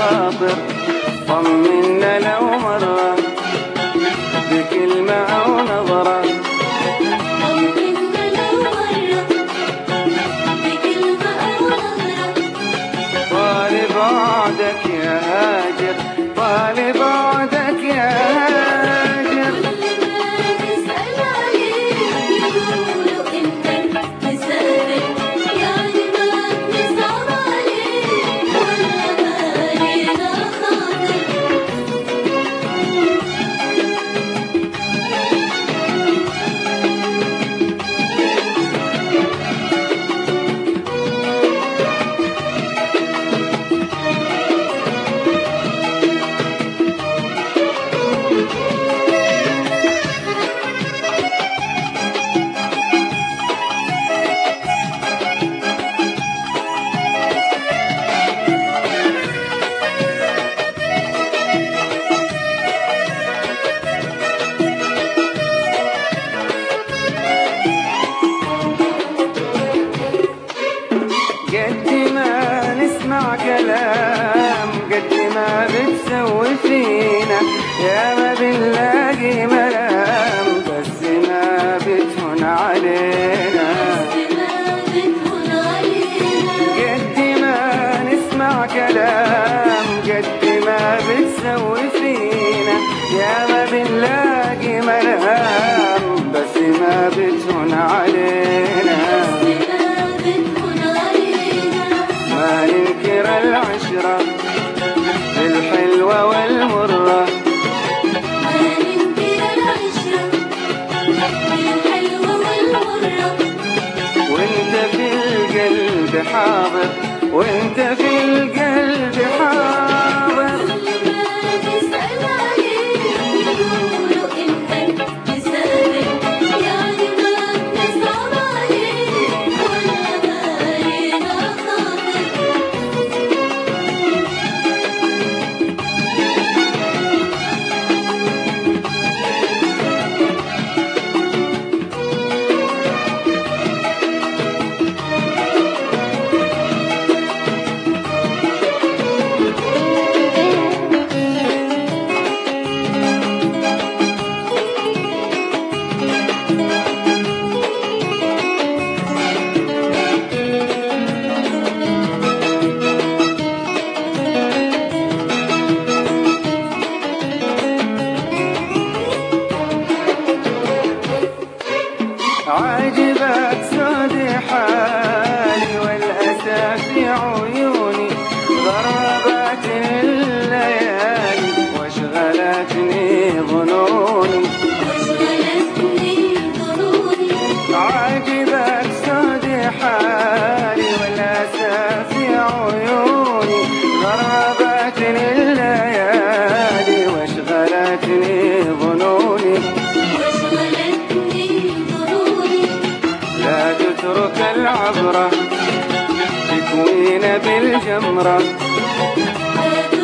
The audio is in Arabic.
بالخاطر، طمنا لو مرة بكلمة أو نظرة. طال بعدك يا هاجر، طال بعدك يا هاجر. كل ما نسأل عليك يقولوا انت مسافر، يعني ما بنصعب عليك ولا بالينا خاطر. قد ما نسمع كلام، قد ما بتسوي فينا، يا ما بنلاقي ملام بس ما بتهون علينا. قد ما نسمع كلام، قد ما بتسوي فينا، يا ما بنلاقي ملام بس ما بتهون علينا. ما ننكر العشرة الحلوة والمرة، ما ننكر العشرة الحلوة والمرة. وانت في القلب حاضر، وانت في القلب حاضر. كل ما نسأل عليك يقولوا انت مسافر، يعني ما بنصعب عليك ولا بالينا خاطر. عاجبك سود حالي والأسى في عيوني، غربتني الليالي واشغلتني ظنوني. عاجبك سود حالي والأسى في عيوني، غربتني الليالي واشغلتني ظنوني. لا تترك العبرة تكوين بالجمرة.